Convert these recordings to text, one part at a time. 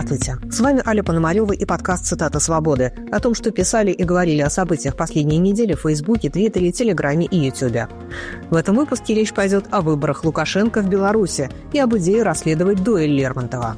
Здравствуйте, с вами Аля Пономарева и подкаст «Цитата свободы» о том, что писали и говорили о событиях последней недели в Фейсбуке, Твиттере, Телеграме и Ютубе. В этом выпуске речь пойдет о выборах Лукашенко в Беларуси и об идее расследовать дуэль Лермонтова.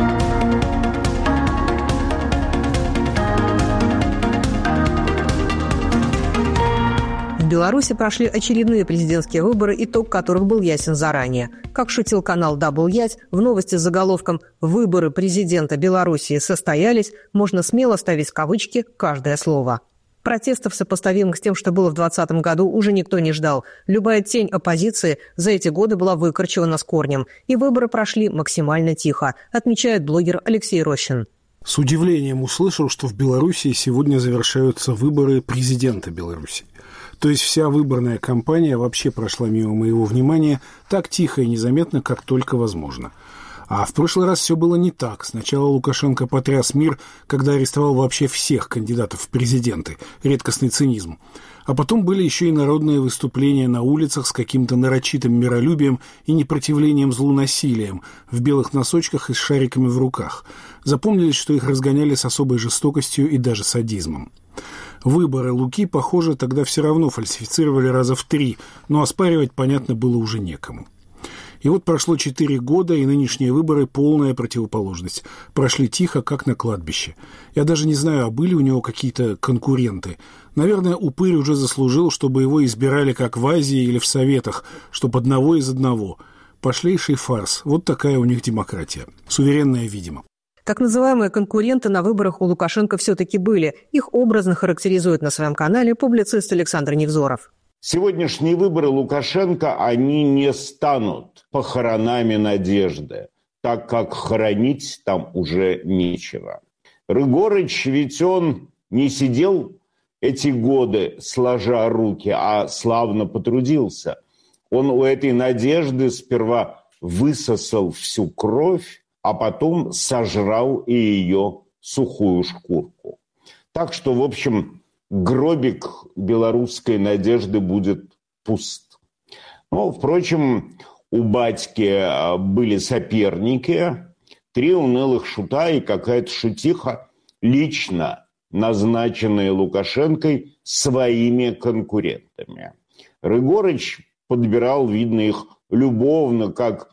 В Беларуси прошли очередные президентские выборы, итог которых был ясен заранее. Как шутил канал «Дабл Ять», в новости с заголовком «Выборы президента Белоруссии состоялись» можно смело ставить в кавычки каждое слово. Протестов, сопоставимых с тем, что было в 2020 году, уже никто не ждал. Любая тень оппозиции за эти годы была выкорчевана с корнем. И выборы прошли максимально тихо, отмечает блогер Алексей Рощин. С удивлением услышал, что в Беларуси сегодня завершаются выборы президента Беларуси. То есть вся выборная кампания вообще прошла мимо моего внимания так тихо и незаметно, как только возможно. А в прошлый раз все было не так. Сначала Лукашенко потряс мир, когда арестовал вообще всех кандидатов в президенты. Редкостный цинизм. А потом были еще и народные выступления на улицах с каким-то нарочитым миролюбием и непротивлением злу насилием, в белых носочках и с шариками в руках. Запомнились, что их разгоняли с особой жестокостью и даже садизмом. Выборы Луки, похоже, тогда все равно фальсифицировали раза в 3, но оспаривать, понятно, было уже некому. И вот прошло 4 года, и нынешние выборы – полная противоположность. Прошли тихо, как на кладбище. Я даже не знаю, а были у него какие-то конкуренты. Наверное, упырь уже заслужил, чтобы его избирали как в Азии или в Советах, чтобы одного из одного. Пошлейший фарс. Вот такая у них демократия. Суверенная, видимо. Так называемые конкуренты на выборах у Лукашенко все-таки были. Их образно характеризует на своем канале публицист Александр Невзоров. Сегодняшние выборы Лукашенко, они не станут похоронами надежды, так как хоронить там уже нечего. Рыгорыч, ведь он не сидел эти годы сложа руки, а славно потрудился. Он у этой надежды сперва высосал всю кровь, а потом сожрал и ее сухую шкурку. Так что, в общем, гробик белорусской надежды будет пуст. Но, впрочем, у батьки были соперники, 3 унылых шута и какая-то шутиха, лично назначенные Лукашенкой своими конкурентами. Рыгорыч подбирал, видно, их любовно, как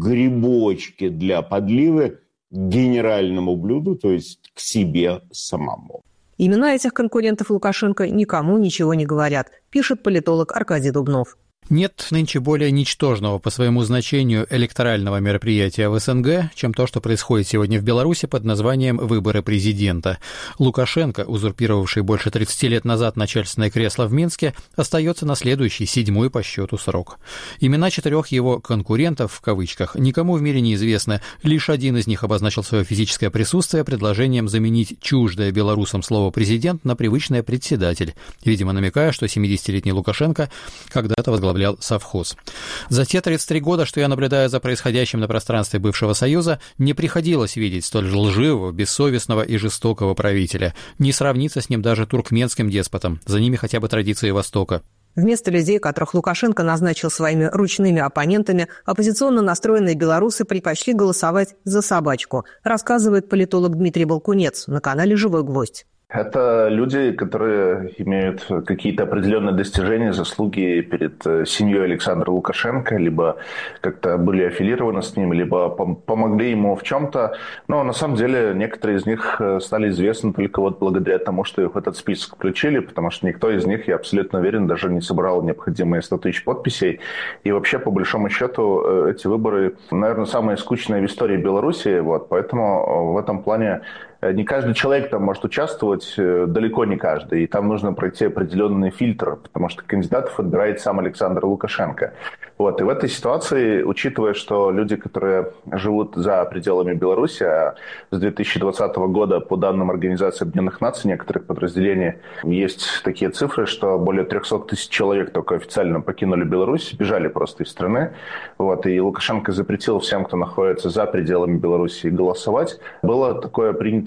грибочки для подливы к генеральному блюду, то есть к себе самому. Имена этих конкурентов Лукашенко никому ничего не говорят, пишет политолог Аркадий Дубнов. Нет нынче более ничтожного по своему значению электорального мероприятия в СНГ, чем то, что происходит сегодня в Беларуси под названием «Выборы президента». Лукашенко, узурпировавший больше 30 лет назад начальственное кресло в Минске, остается на следующий, 7-й по счету срок. Имена 4 его «конкурентов» в кавычках никому в мире не известны. Лишь один из них обозначил свое физическое присутствие предложением заменить чуждое белорусам слово «президент» на привычное «председатель», видимо, намекая, что 70-летний Лукашенко когда-то возглавлял совхоз. За те 33 года, что я наблюдаю за происходящим на пространстве бывшего Союза, не приходилось видеть столь лживого, бессовестного и жестокого правителя. Не сравнится с ним даже туркменским деспотом. За ними хотя бы традиции Востока. Вместо людей, которых Лукашенко назначил своими ручными оппонентами, оппозиционно настроенные белорусы предпочли голосовать за собачку, рассказывает политолог Дмитрий Балкунец на канале «Живой гвоздь». Это люди, которые имеют какие-то определенные достижения, заслуги перед семьей Александра Лукашенко, либо как-то были аффилированы с ним, либо помогли ему в чем-то. Но на самом деле некоторые из них стали известны только вот благодаря тому, что их в этот список включили, потому что никто из них, я абсолютно уверен, даже не собрал необходимые 100 тысяч подписей. И вообще, по большому счету, эти выборы, наверное, самые скучные в истории Беларуси. Вот, поэтому в этом плане не каждый человек там может участвовать, далеко не каждый. И там нужно пройти определенный фильтр, потому что кандидатов отбирает сам Александр Лукашенко. Вот. И в этой ситуации, учитывая, что люди, которые живут за пределами Беларуси, а с 2020 года, по данным Организации Объединенных Наций, некоторых подразделений, есть такие цифры, что более 300 тысяч человек только официально покинули Беларусь, бежали просто из страны. Вот. И Лукашенко запретил всем, кто находится за пределами Беларуси, голосовать. Было такое принятое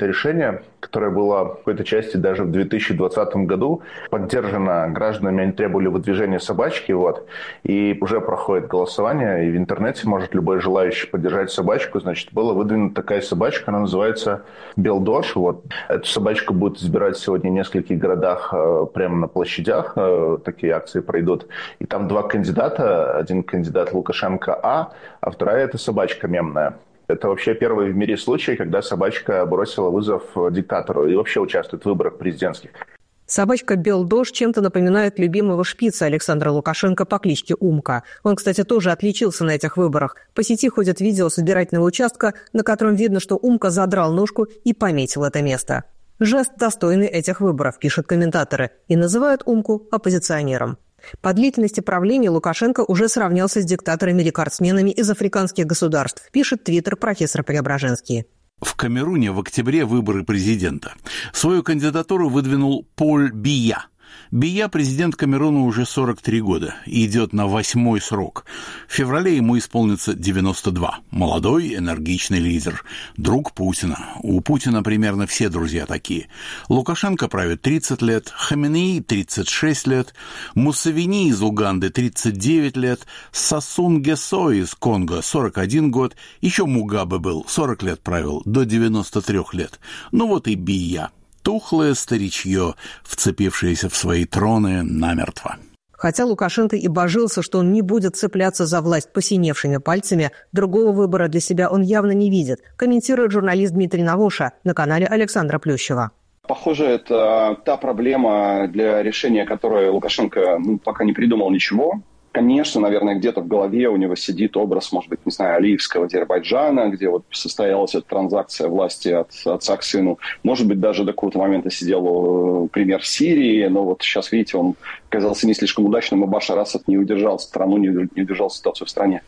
принято решение, которое было в какой-то части даже в 2020 году поддержано гражданами, они требовали выдвижения собачки, и уже проходит голосование, и в интернете может любой желающий поддержать собачку, значит, была выдвинута такая собачка, она называется Белдош, Эту собачку будут избирать сегодня в нескольких городах прямо на площадях, такие акции пройдут, и там два кандидата, один кандидат Лукашенко а вторая это собачка мемная. Это вообще первый в мире случай, когда собачка бросила вызов диктатору и вообще участвует в выборах президентских. Собачка Белдош чем-то напоминает любимого шпица Александра Лукашенко по кличке Умка. Он, кстати, тоже отличился на этих выборах. По сети ходят видео с избирательного участка, на котором видно, что Умка задрал ножку и пометил это место. Жест достойный этих выборов, пишут комментаторы, и называют Умку оппозиционером. По длительности правления Лукашенко уже сравнялся с диктаторами-рекордсменами из африканских государств, пишет твиттер профессор Преображенский. В Камеруне в октябре выборы президента. Свою кандидатуру выдвинул Поль Бия. Бия президент Камеруна уже 43 года и идет на 8-й срок. В феврале ему исполнится 92. Молодой, энергичный лидер. Друг Путина. У Путина примерно все друзья такие. Лукашенко правит 30 лет, Хаминеи 36 лет, Мусевини из Уганды 39 лет, Сасун Гесо из Конго 41 год, еще Мугабе был, 40 лет правил, до 93 лет. Ну вот и Бия. Тухлое старичье, вцепившееся в свои троны намертво. Хотя Лукашенко и божился, что он не будет цепляться за власть посиневшими пальцами, другого выбора для себя он явно не видит, комментирует журналист Дмитрий Навоша на канале Александра Плющева. Похоже, это та проблема, для решения которой Лукашенко пока не придумал ничего. Конечно, наверное, где-то в голове у него сидит образ, может быть, не знаю, Алиевского Азербайджана, где состоялась эта транзакция власти от отца к сыну. Может быть, даже до какого-то момента сидел пример Сирии, но сейчас, видите, он оказался не слишком удачным, и Башар Асад не удержал страну, не удержал ситуацию в стране.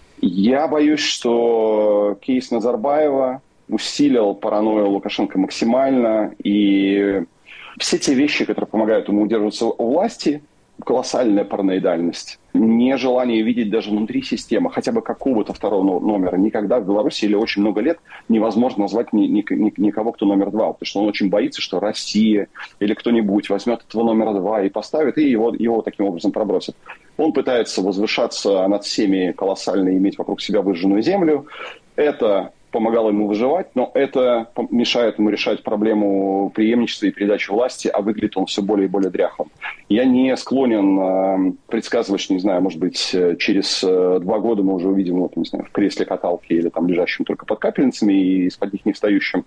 Я боюсь, что кейс Назарбаева усилил паранойю Лукашенко максимально, и все те вещи, которые помогают ему удерживаться у власти, колоссальная параноидальность, нежелание видеть даже внутри системы хотя бы какого-то второго номера. Никогда в Беларуси или очень много лет невозможно назвать никого, кто номер два, потому что он очень боится, что Россия или кто-нибудь возьмет этого номера два и поставит, и его таким образом пробросит. Он пытается возвышаться над всеми колоссально, иметь вокруг себя выжженную землю. Это помогало ему выживать, но это мешает ему решать проблему преемничества и передачи власти, а выглядит он все более и более дряхлым. Я не склонен предсказывать, что, не знаю, может быть, через 2 года мы уже увидим, в кресле каталки или там лежащим только под капельницами и из-под них не встающим.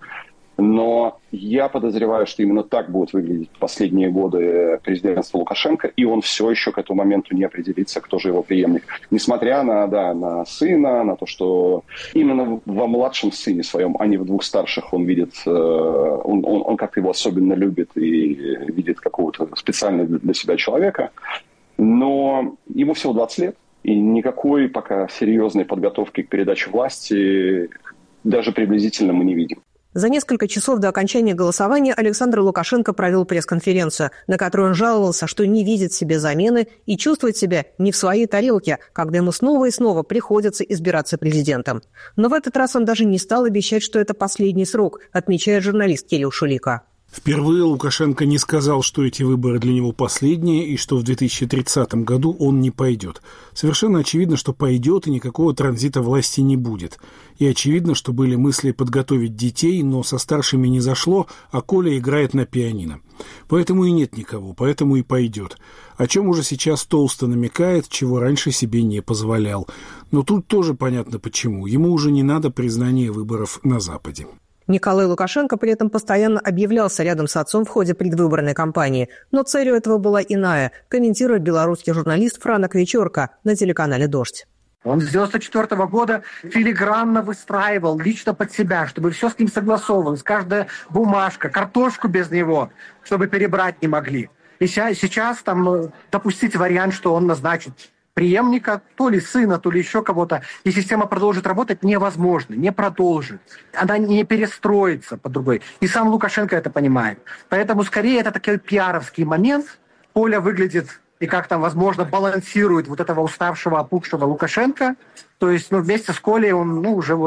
Но я подозреваю, что именно так будут выглядеть последние годы президентства Лукашенко, и он все еще к этому моменту не определится, кто же его преемник. Несмотря на сына, на то, что именно во младшем сыне своем, а не в 2 старших, он видит, он как-то его особенно любит и видит какого-то специального для себя человека. Но ему всего 20 лет, и никакой пока серьезной подготовки к передаче власти даже приблизительно мы не видим. За несколько часов до окончания голосования Александр Лукашенко провел пресс-конференцию, на которой он жаловался, что не видит себе замены и чувствует себя не в своей тарелке, когда ему снова и снова приходится избираться президентом. Но в этот раз он даже не стал обещать, что это последний срок, отмечает журналист Кирилл Шулика. Впервые Лукашенко не сказал, что эти выборы для него последние и что в 2030 году он не пойдет. Совершенно очевидно, что пойдет и никакого транзита власти не будет. И очевидно, что были мысли подготовить детей, но со старшими не зашло, а Коля играет на пианино. Поэтому и нет никого, поэтому и пойдет. О чем уже сейчас толсто намекает, чего раньше себе не позволял. Но тут тоже понятно почему. Ему уже не надо признания выборов на Западе. Николай Лукашенко при этом постоянно объявлялся рядом с отцом в ходе предвыборной кампании. Но целью этого была иная, комментирует белорусский журналист Франок Вечерка на телеканале «Дождь». Он с 1994 года филигранно выстраивал лично под себя, чтобы все с ним согласовывалось, каждая бумажка, картошку без него, чтобы перебрать не могли. И сейчас там допустить вариант, что он назначит преемника, то ли сына, то ли еще кого-то, и система продолжит работать, невозможно, не продолжит. Она не перестроится по другой. И сам Лукашенко это понимает. Поэтому скорее это такой пиаровский момент. Поля выглядит и как там, возможно, балансирует вот этого уставшего, опухшего Лукашенко. То есть вместе с Колей он уже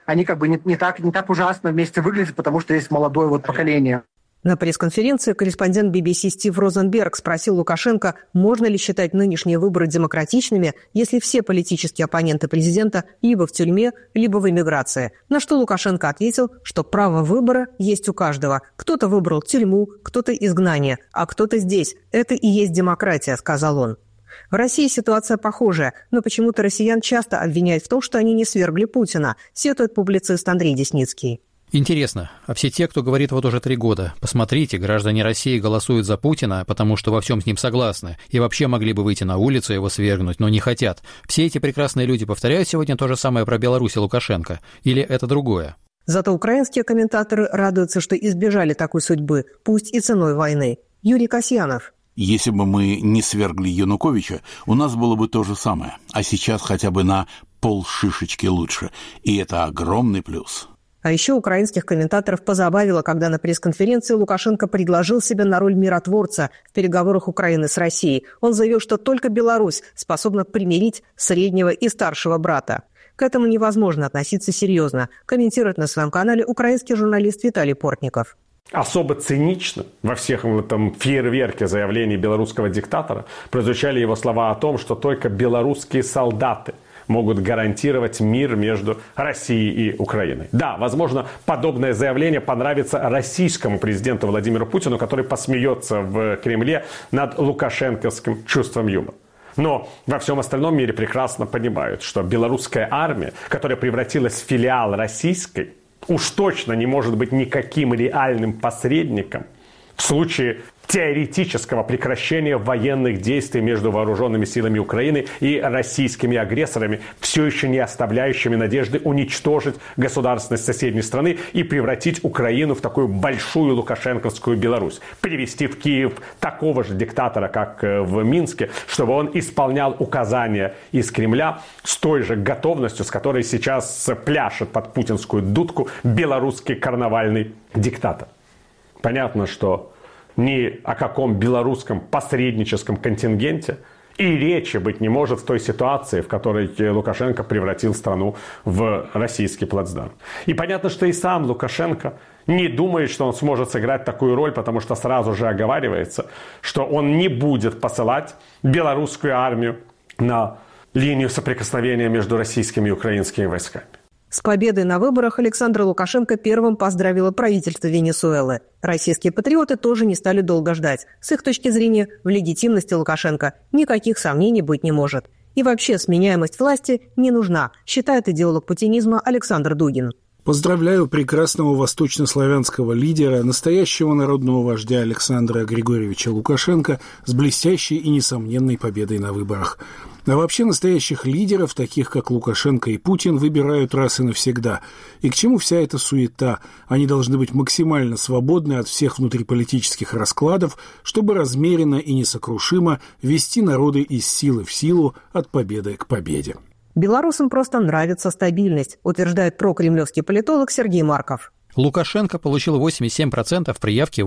они как бы не так ужасно вместе выглядят, потому что есть молодое вот поколение. На пресс-конференции корреспондент BBC Стив Розенберг спросил Лукашенко, можно ли считать нынешние выборы демократичными, если все политические оппоненты президента либо в тюрьме, либо в эмиграции. На что Лукашенко ответил, что право выбора есть у каждого. Кто-то выбрал тюрьму, кто-то изгнание, а кто-то здесь. Это и есть демократия, сказал он. В России ситуация похожая, но почему-то россиян часто обвиняют в том, что они не свергли Путина, сетует публицист Андрей Десницкий. Интересно, а все те, кто говорит вот уже 3 года, посмотрите, граждане России голосуют за Путина, потому что во всем с ним согласны, и вообще могли бы выйти на улицу и его свергнуть, но не хотят. Все эти прекрасные люди повторяют сегодня то же самое про Беларусь и Лукашенко? Или это другое? Зато украинские комментаторы радуются, что избежали такой судьбы, пусть и ценой войны. Юрий Касьянов. Если бы мы не свергли Януковича, у нас было бы то же самое, а сейчас хотя бы на полшишечки лучше, и это огромный плюс. А еще украинских комментаторов позабавило, когда на пресс-конференции Лукашенко предложил себя на роль миротворца в переговорах Украины с Россией. Он заявил, что только Беларусь способна примирить среднего и старшего брата. К этому невозможно относиться серьезно, комментирует на своем канале украинский журналист Виталий Портников. Особо цинично во всех этом фейерверке заявлений белорусского диктатора прозвучали его слова о том, что только белорусские солдаты могут гарантировать мир между Россией и Украиной. Да, возможно, подобное заявление понравится российскому президенту Владимиру Путину, который посмеется в Кремле над лукашенковским чувством юмора. Но во всем остальном мире прекрасно понимают, что белорусская армия, которая превратилась в филиал российской, уж точно не может быть никаким реальным посредником в случае теоретического прекращения военных действий между вооруженными силами Украины и российскими агрессорами, все еще не оставляющими надежды уничтожить государственность соседней страны и превратить Украину в такую большую лукашенковскую Беларусь. Привести в Киев такого же диктатора, как в Минске, чтобы он исполнял указания из Кремля с той же готовностью, с которой сейчас пляшет под путинскую дудку белорусский карнавальный диктатор. Понятно, что ни о каком белорусском посредническом контингенте и речи быть не может в той ситуации, в которой Лукашенко превратил страну в российский плацдарм. И понятно, что и сам Лукашенко не думает, что он сможет сыграть такую роль, потому что сразу же оговаривается, что он не будет посылать белорусскую армию на линию соприкосновения между российскими и украинскими войсками. С победой на выборах Александр Лукашенко первым поздравило правительство Венесуэлы. Российские патриоты тоже не стали долго ждать. С их точки зрения, в легитимности Лукашенко никаких сомнений быть не может. И вообще сменяемость власти не нужна, считает идеолог путинизма Александр Дугин. Поздравляю прекрасного восточнославянского лидера, настоящего народного вождя Александра Григорьевича Лукашенко с блестящей и несомненной победой на выборах. А вообще настоящих лидеров, таких как Лукашенко и Путин, выбирают раз и навсегда. И к чему вся эта суета? Они должны быть максимально свободны от всех внутриполитических раскладов, чтобы размеренно и несокрушимо вести народы из силы в силу, от победы к победе. Белорусам просто нравится стабильность, утверждает прокремлевский политолог Сергей Марков. Лукашенко получил 87%, при Явке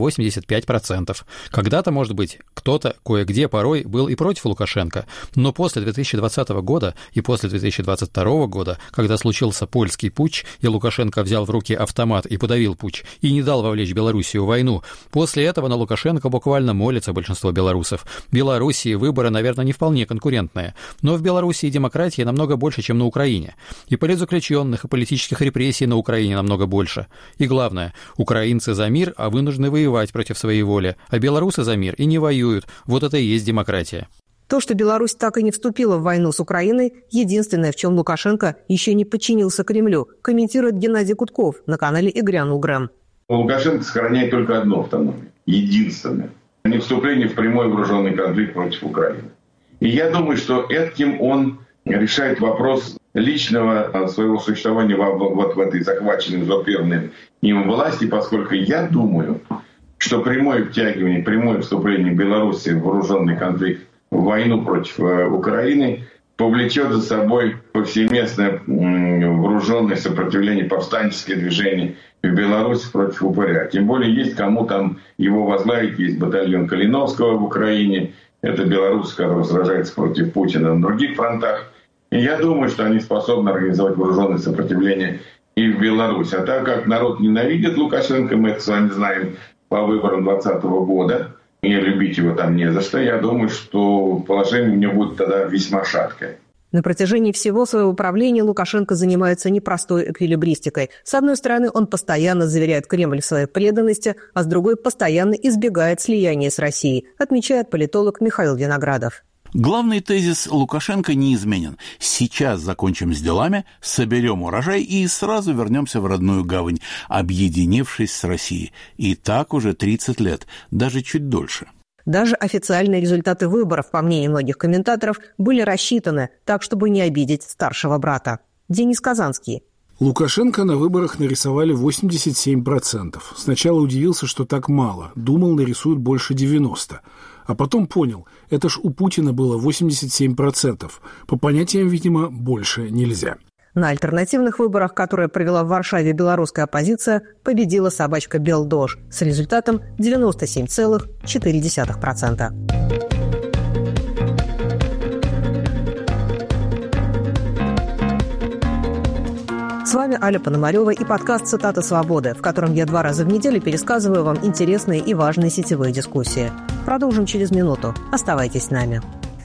85%. Когда-то, может быть, кто-то кое-где порой был и против Лукашенко, но после 2020 года и после 2022 года, когда случился польский путч, и Лукашенко взял в руки автомат и подавил путч, и не дал вовлечь Белоруссию в войну, после этого на Лукашенко буквально молится большинство белорусов. В Белоруссии выборы, наверное, не вполне конкурентные, но в Белоруссии демократии намного больше, чем на Украине. И политзаключенных, и политических репрессий на Украине намного больше. И главное, украинцы за мир, а вынуждены воевать против своей воли, а белорусы за мир и не воюют. Вот это и есть демократия. То, что Беларусь так и не вступила в войну с Украиной, единственное, в чем Лукашенко еще не подчинился Кремлю, комментирует Геннадий Кутков на канале «И грянул Грэм». Лукашенко сохраняет только одну автономию, единственное. Не вступление в прямой вооруженный конфликт против Украины. И я думаю, что этим он решает вопрос личного своего существования вот в этой захваченной, узурпированной им власти, поскольку я думаю, что прямое втягивание, прямое вступление Беларуси в вооруженный конфликт, в войну против Украины повлечет за собой повсеместное вооруженное сопротивление, повстанческое движение в Беларуси против упыря. Тем более есть кому там его возглавить, есть батальон Калиновского в Украине, это белорусы, которые сражаются против Путина на других фронтах. И я думаю, что они способны организовать вооруженное сопротивление и в Беларусь. А так как народ ненавидит Лукашенко, мы это с вами знаем по выборам 2020 года, и любить его там не за что, я думаю, что положение у него будет тогда весьма шаткое. На протяжении всего своего правления Лукашенко занимается непростой эквилибристикой. С одной стороны, он постоянно заверяет Кремль в своей преданности, а с другой постоянно избегает слияния с Россией, отмечает политолог Михаил Виноградов. Главный тезис Лукашенко неизменен. Сейчас закончим с делами, соберем урожай и сразу вернемся в родную гавань, объединившись с Россией. И так уже 30 лет, даже чуть дольше. Даже официальные результаты выборов, по мнению многих комментаторов, были рассчитаны так, чтобы не обидеть старшего брата. Денис Казанский. Лукашенко на выборах нарисовали 87%. Сначала удивился, что так мало. Думал, нарисуют больше 90%. А потом понял, это ж у Путина было 87%. По понятиям, видимо, больше нельзя. На альтернативных выборах, которые провела в Варшаве белорусская оппозиция, победила собачка Белдож с результатом 97,4%. С вами Аля Пономарева и подкаст «Цитаты свободы», в котором я 2 раза в неделю пересказываю вам интересные и важные сетевые дискуссии. Продолжим через минуту. Оставайтесь с нами.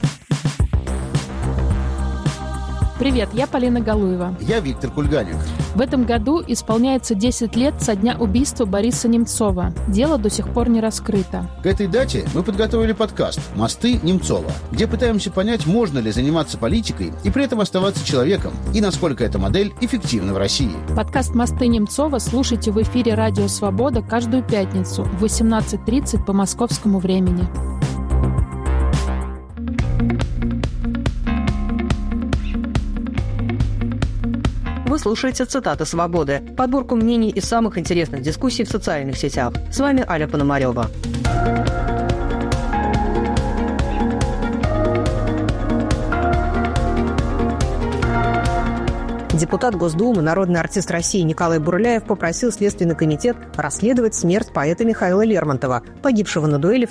Привет, я Полина Галуева. Я Виктор Кульганик. В этом году исполняется 10 лет со дня убийства Бориса Немцова. Дело до сих пор не раскрыто. К этой дате мы подготовили подкаст «Мосты Немцова», где пытаемся понять, можно ли заниматься политикой и при этом оставаться человеком, и насколько эта модель эффективна в России. Подкаст «Мосты Немцова» слушайте в эфире «Радио Свобода» каждую пятницу в 18:30 по московскому времени. Вы слушаете «Цитаты свободы», подборку мнений из самых интересных дискуссий в социальных сетях. С вами Аля Пономарева. Депутат Госдумы, народный артист России Николай Бурляев попросил Следственный комитет расследовать смерть поэта Михаила Лермонтова, погибшего на дуэли в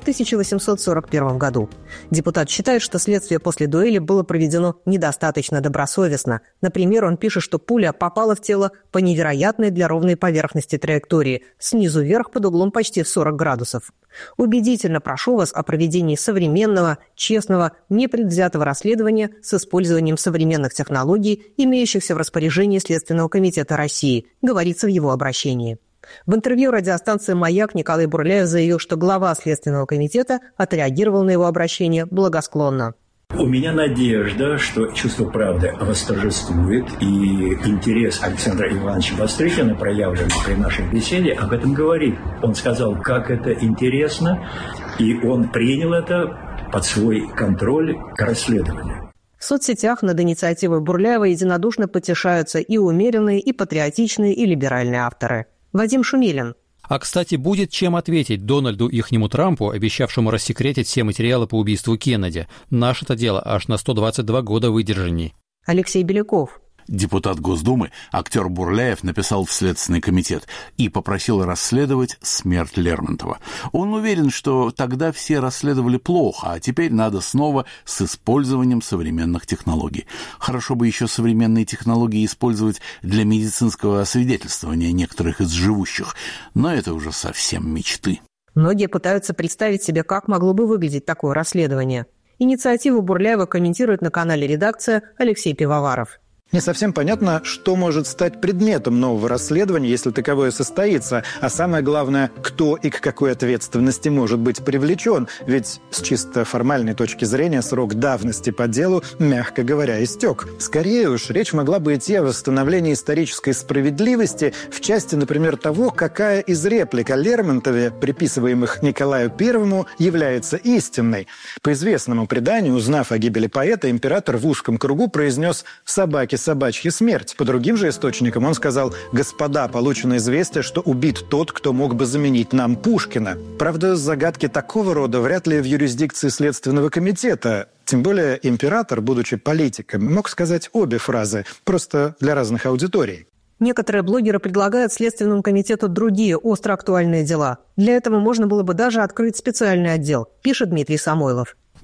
1841 году. Депутат считает, что следствие после дуэли было проведено недостаточно добросовестно. Например, он пишет, что пуля попала в тело по невероятной для ровной поверхности траектории, снизу вверх под углом почти в 40 градусов. Убедительно прошу вас о проведении современного, честного, непредвзятого расследования с использованием современных технологий, имеющихся в распоряжении Следственного комитета России, говорится в его обращении. В интервью радиостанции «Маяк» Николай Бурляев заявил, что глава Следственного комитета отреагировал на его обращение благосклонно. У меня надежда, что чувство правды восторжествует, и интерес Александра Ивановича Бастрыкина, проявленный при нашей беседе, об этом говорит. Он сказал, как это интересно, и он принял это под свой контроль к расследованию. В соцсетях над инициативой Бурляева единодушно потешаются и умеренные, и патриотичные, и либеральные авторы. Вадим Шумилин. А, кстати, будет чем ответить Дональду ихнему Трампу, обещавшему рассекретить все материалы по убийству Кеннеди. Наше-то дело аж на 122 года выдержанней. Алексей Беляков. Депутат Госдумы, актер Бурляев, написал в Следственный комитет и попросил расследовать смерть Лермонтова. Он уверен, что тогда все расследовали плохо, а теперь надо снова с использованием современных технологий. Хорошо бы еще современные технологии использовать для медицинского освидетельствования некоторых из живущих, но это уже совсем мечты. Многие пытаются представить себе, как могло бы выглядеть такое расследование. Инициативу Бурляева комментирует на канале «Редакция» Алексей Пивоваров. Не совсем понятно, что может стать предметом нового расследования, если таковое состоится. А самое главное, кто и к какой ответственности может быть привлечен. Ведь с чисто формальной точки зрения срок давности по делу, мягко говоря, истек. Скорее уж, речь могла бы идти о восстановлении исторической справедливости в части, например, того, какая из реплик о Лермонтове, приписываемых Николаю I, является истинной. По известному преданию, узнав о гибели поэта, император в узком кругу произнес «собаки, собачья смерть». По другим же источникам он сказал: «Господа, получено известие, что убит тот, кто мог бы заменить нам Пушкина». Правда, загадки такого рода вряд ли в юрисдикции Следственного комитета. Тем более император, будучи политиком, мог сказать обе фразы, просто для разных аудиторий. Некоторые блогеры предлагают Следственному комитету другие остро актуальные дела. Для этого можно было бы даже открыть специальный отдел, пишет Дмитрий Самойлов.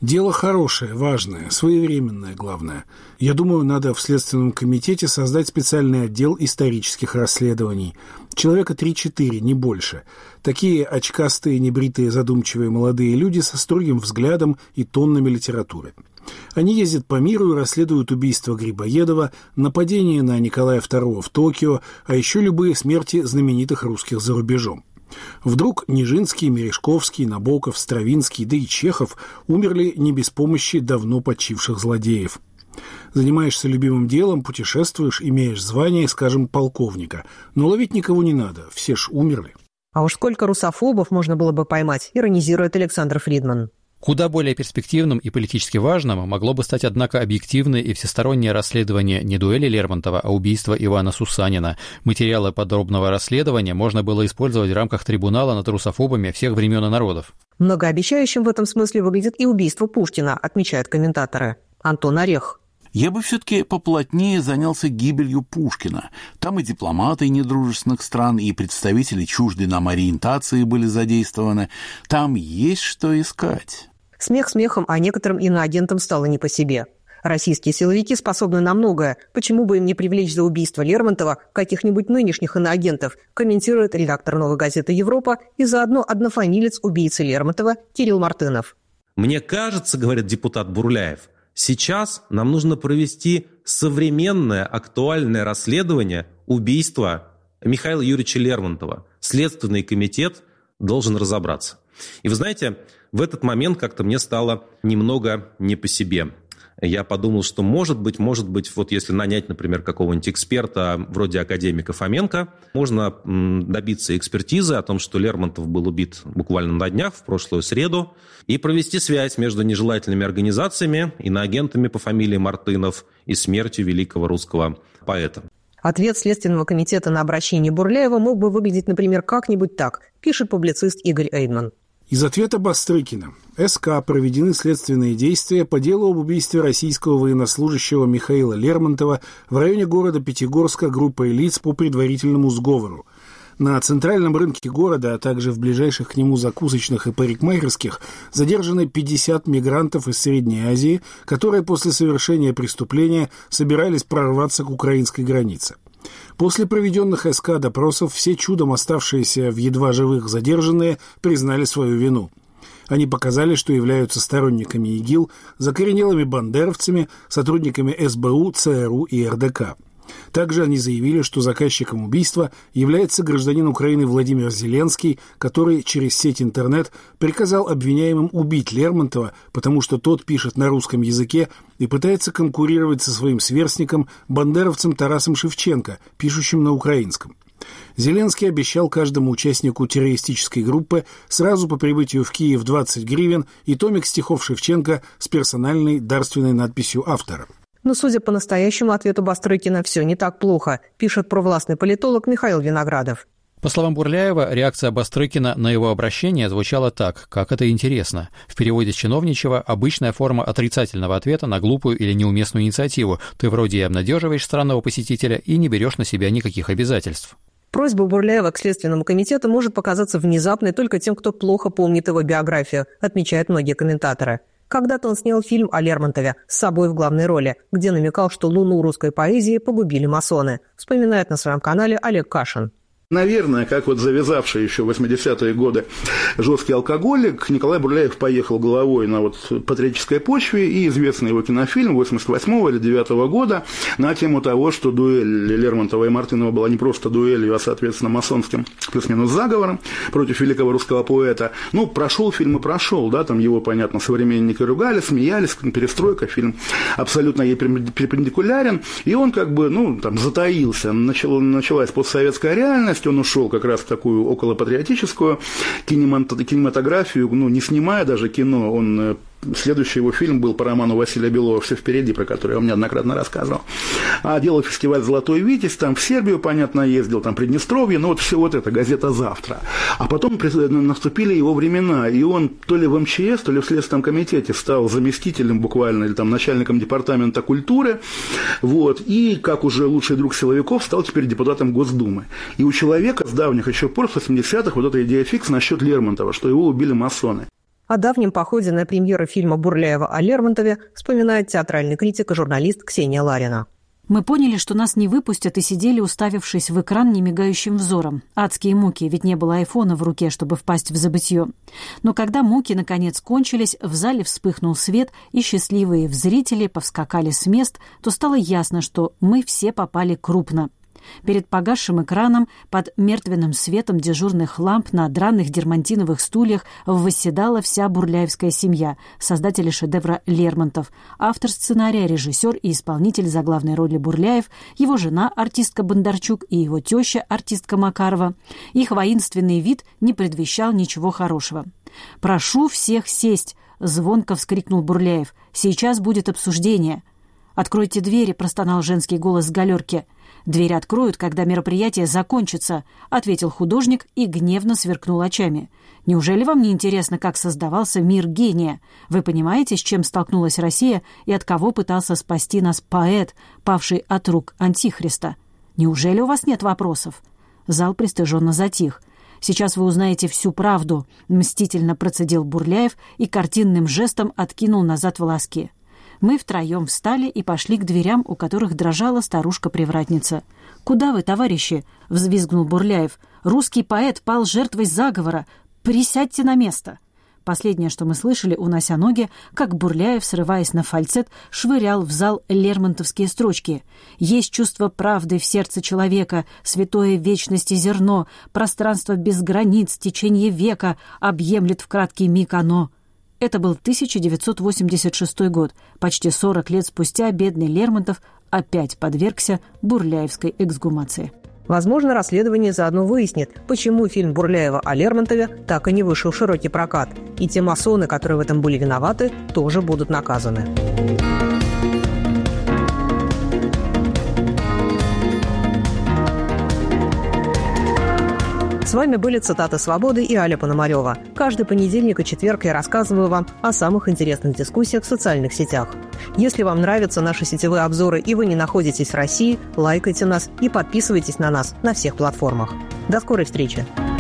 Дело хорошее, важное, своевременное, главное. Я думаю, надо в Следственном комитете создать специальный отдел исторических расследований. Человека 3-4, не больше. Такие очкастые, небритые, задумчивые молодые люди со строгим взглядом и тоннами литературы. Они ездят по миру и расследуют убийство Грибоедова, нападение на Николая II в Токио, а еще любые смерти знаменитых русских за рубежом. Вдруг Нижинский, Мережковский, Набоков, Стравинский, да и Чехов умерли не без помощи давно почивших злодеев. Занимаешься любимым делом, путешествуешь, имеешь звание, скажем, полковника. Но ловить никого не надо, все ж умерли. А уж сколько русофобов можно было бы поймать, иронизирует Александр Фридман. Куда более перспективным и политически важным могло бы стать, однако, объективное и всестороннее расследование не дуэли Лермонтова, а убийства Ивана Сусанина. Материалы подробного расследования можно было использовать в рамках трибунала над русофобами всех времен и народов. Многообещающим в этом смысле выглядит и убийство Пушкина, отмечают комментаторы. Антон Орех. Я бы все-таки поплотнее занялся гибелью Пушкина. Там и дипломаты недружественных стран, и представители чуждой нам ориентации были задействованы. Там есть что искать. Смех смехом, а некоторым иноагентам стало не по себе. Российские силовики способны на многое. Почему бы им не привлечь за убийство Лермонтова каких-нибудь нынешних иноагентов, комментирует редактор «Новой газеты Европа» и заодно однофамилец убийцы Лермонтова Кирилл Мартынов. Мне кажется, говорит депутат Бурляев, сейчас нам нужно провести современное, актуальное расследование убийства Михаила Юрьевича Лермонтова. Следственный комитет должен разобраться. И вы знаете, в этот момент как-то мне стало немного не по себе. Я подумал, что может быть, вот если нанять, например, какого-нибудь эксперта вроде академика Фоменко, можно добиться экспертизы о том, что Лермонтов был убит буквально на днях, в прошлую среду, и провести связь между нежелательными организациями, иноагентами по фамилии Мартынов и смертью великого русского поэта. Ответ Следственного комитета на обращение Бурляева мог бы выглядеть, например, как-нибудь так, пишет публицист Игорь Эйдман. Из ответа Бастрыкина. СК проведены следственные действия по делу об убийстве российского военнослужащего Михаила Лермонтова в районе города Пятигорска группой лиц по предварительному сговору. На центральном рынке города, а также в ближайших к нему закусочных и парикмахерских задержаны 50 мигрантов из Средней Азии, которые после совершения преступления собирались прорваться к украинской границе. После проведенных СК допросов все чудом оставшиеся в едва живых задержанные признали свою вину. Они показали, что являются сторонниками ИГИЛ, закоренелыми бандеровцами, сотрудниками СБУ, ЦРУ и РДК. Также они заявили, что заказчиком убийства является гражданин Украины Владимир Зеленский, который через сеть интернет приказал обвиняемым убить Лермонтова, потому что тот пишет на русском языке и пытается конкурировать со своим сверстником, бандеровцем Тарасом Шевченко, пишущим на украинском. Зеленский обещал каждому участнику террористической группы сразу по прибытию в Киев 20 гривен и томик стихов Шевченко с персональной дарственной надписью автора. Но, судя по настоящему ответу Бастрыкина, все не так плохо, пишет провластный политолог Михаил Виноградов. По словам Бурляева, реакция Бастрыкина на его обращение звучала так: «Как это интересно». В переводе с чиновничьего обычная форма отрицательного ответа на глупую или неуместную инициативу. Ты вроде и обнадеживаешь странного посетителя и не берешь на себя никаких обязательств. Просьба Бурляева к Следственному комитету может показаться внезапной только тем, кто плохо помнит его биографию, отмечают многие комментаторы. Когда-то он снял фильм о Лермонтове с собой в главной роли, где намекал, что луну русской поэзии погубили масоны, вспоминает на своем канале Олег Кашин. Наверное, как вот завязавший еще в 80-е годы жесткий алкоголик, Николай Бурляев поехал головой на вот патриотической почве, и известный его кинофильм 88-го или 9-го года на тему того, что дуэль Лермонтова и Мартынова была не просто дуэлью, а, соответственно, масонским плюс-минус заговором против великого русского поэта. Ну, прошел фильм и прошел, да, там его, понятно, современники ругали, смеялись, перестройка, фильм абсолютно ей перпендикулярен, и он как бы, ну, там, затаился, началась постсоветская реальность, он ушел как раз в такую околопатриотическую кинематографию, ну, не снимая даже кино, он... Следующий его фильм был по роману Василия Белова «Все впереди», про который я вам неоднократно рассказывал. А делал фестиваль «Золотой Витязь», там в Сербию, понятно, ездил, там Приднестровье, ну вот все вот это, газета «Завтра». А потом наступили его времена, и он то ли в МЧС, то ли в Следственном комитете стал заместителем буквально, или там начальником департамента культуры, вот, и, как уже лучший друг силовиков, стал теперь депутатом Госдумы. И у человека с давних еще пор, с 80-х, вот эта идея фикс насчет Лермонтова, что его убили масоны. О давнем походе на премьеру фильма Бурляева о Лермонтове вспоминает театральный критик и журналист Ксения Ларина. Мы поняли, что нас не выпустят, и сидели, уставившись в экран немигающим взором. Адские муки, ведь не было айфона в руке, чтобы впасть в забытье. Но когда муки наконец кончились, в зале вспыхнул свет, и счастливые зрители повскакали с мест, то стало ясно, что мы все попали крупно. Перед погасшим экраном, под мертвенным светом дежурных ламп на драных дермантиновых стульях восседала вся бурляевская семья, создатели шедевра Лермонтов, автор сценария, режиссер и исполнитель заглавной роли Бурляев, его жена, артистка Бондарчук, и его теща, артистка Макарова. Их воинственный вид не предвещал ничего хорошего. «Прошу всех сесть!» — звонко вскрикнул Бурляев. «Сейчас будет обсуждение». «Откройте двери!» — простонал женский голос с галерки. «Двери откроют, когда мероприятие закончится», — ответил художник и гневно сверкнул очами. «Неужели вам не интересно, как создавался мир гения? Вы понимаете, с чем столкнулась Россия и от кого пытался спасти нас поэт, павший от рук Антихриста? Неужели у вас нет вопросов?» Зал пристыженно затих. «Сейчас вы узнаете всю правду», — мстительно процедил Бурляев и картинным жестом откинул назад волоски. Мы втроем встали и пошли к дверям, у которых дрожала старушка-привратница. «Куда вы, товарищи?» — взвизгнул Бурляев. «Русский поэт пал жертвой заговора. Присядьте на место!» Последнее, что мы слышали, унося ноги, как Бурляев, срываясь на фальцет, швырял в зал лермонтовские строчки. «Есть чувство правды в сердце человека, святое вечности зерно, пространство без границ, течение века, объемлет в краткий миг оно». Это был 1986 год. Почти 40 лет спустя бедный Лермонтов опять подвергся бурляевской эксгумации. Возможно, расследование заодно выяснит, почему фильм Бурляева о Лермонтове так и не вышел в широкий прокат. И те масоны, которые в этом были виноваты, тоже будут наказаны. С вами были «Цитаты свободы» и Аля Пономарева. Каждый понедельник и четверг я рассказываю вам о самых интересных дискуссиях в социальных сетях. Если вам нравятся наши сетевые обзоры и вы не находитесь в России, лайкайте нас и подписывайтесь на нас на всех платформах. До скорой встречи!